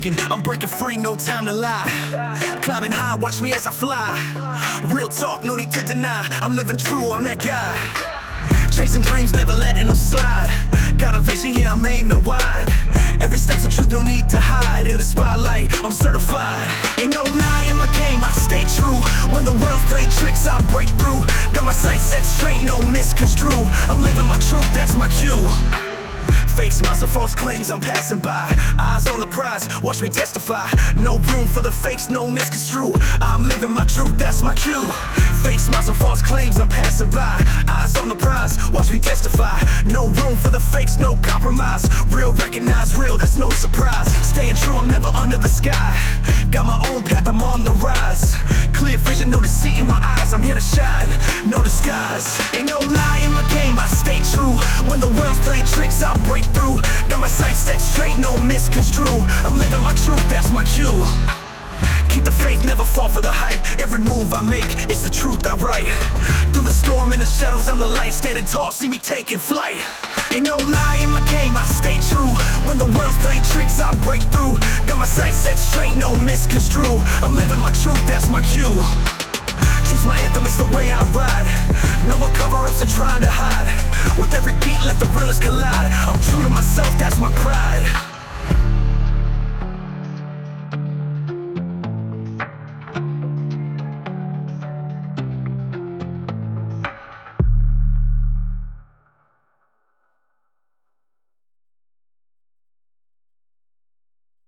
I'm breaking free, no time to lie. Climbing high, watch me as I fly. Real talk, no need to deny. I'm living true, I'm that guy. Chasing dreams, never letting them slide. Got a vision, yeah, I'm aiming wide. Every step's the truth, no need to hide. In the spotlight, I'm certified. Ain't no lie in my game, I stay true. When the world's playing tricks, I break through. Got my sights set straight, no misconstrue. I'm living my truth, that's my cue. Fake smiles and false claims, I'm passing by. Eyes on the prize, watch me testify. No room for the fakes, no misconstrue. I'm living my truth, that's my cue. Fake smiles and false claims, I'm passing by. Eyes on the prize, watch me testify. No room for the fakes, no compromise. Real recognize real, that's no surprise. Staying true, I'm never under the sky. Got my own path, I'm on the rise. Clear vision, no deceit in my eyes. I'm here to shine, no disguise. Ain't no lie in my game, I stay true. When the world's playing tricks, I'll break through. Got my sights set straight, no misconstrue. I'm living my truth, that's my cue. Keep the faith, never fall for the hype. Every move I make, it's the truth I write. Through the storm and the shadows, I'm the light. Standing tall, see me taking flight. Ain't no lie in my game, I stay true. When the world's playing tricks, I break through. Got my sights set straight, no misconstrue. I'm living my truth, that's my cue. Choose my anthem, it's the way I ride. No more cover-ups and trying to hide. With every beat, let the realest collide. I'm true to myself, that's my pride.